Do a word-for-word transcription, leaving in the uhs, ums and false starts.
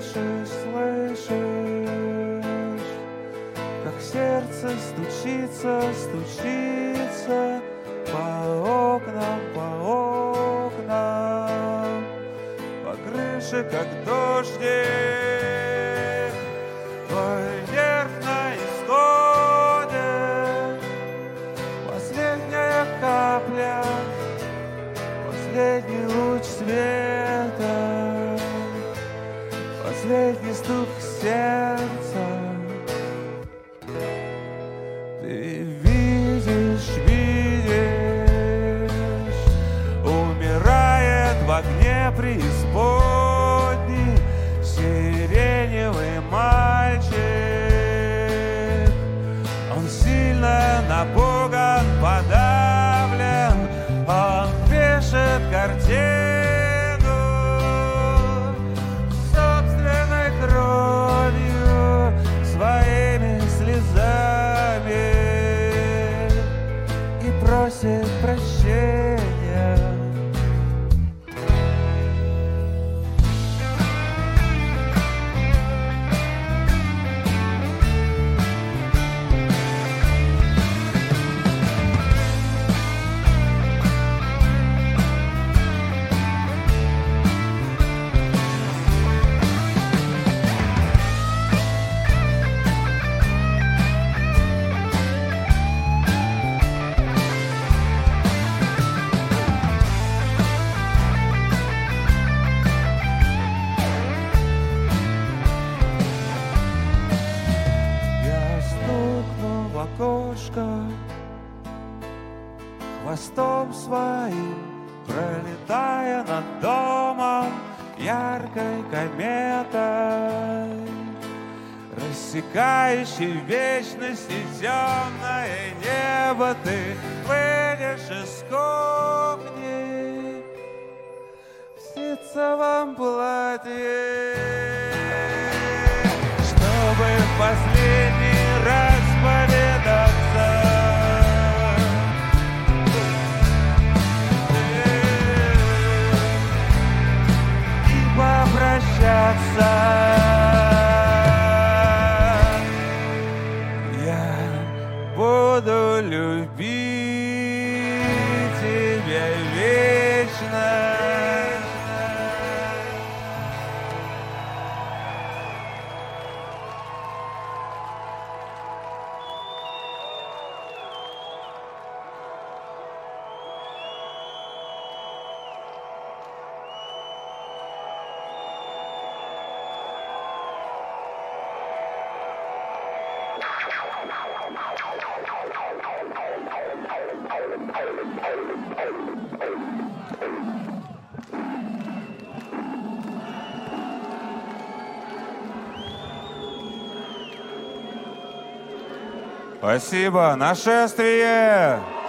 слышишь, слышишь, как сердце стучится, стучится по окнам, по окнам, по крыше, как дождик, твой нерв на исходе, последняя капля, последний луч света, последний стук сердца. Ты видишь, видишь, умирает в огне преисподней сиреневый мальчик. Он сильно напуган, подавлен, он пишет картину собственной кровью, своими слезами и просит прощения. Хвостом своим, пролетая над домом яркой кометой, рассекающей в вечности темное небо, ты выйдешь из кухни в ситцевом платье, чтобы в последний раз повидаться и попрощаться. Я буду любить тебя вечно. Спасибо. Нашествие!